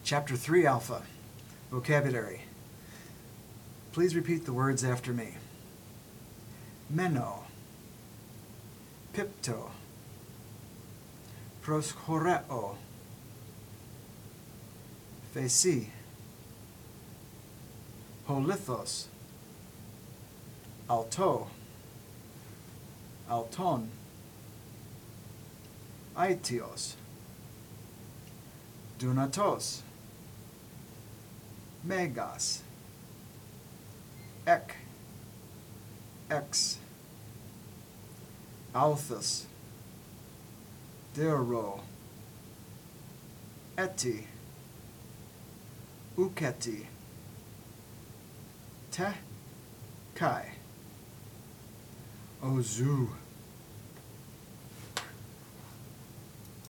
Chapter 3 Alpha. Vocabulary. Please repeat the words after me. Meno, pipto, proschoreo, phesi, holithos, alto, alton, aitios, dunatos, megas, ek, ex, althus, dero, eti, uketi, te, kai, ozu.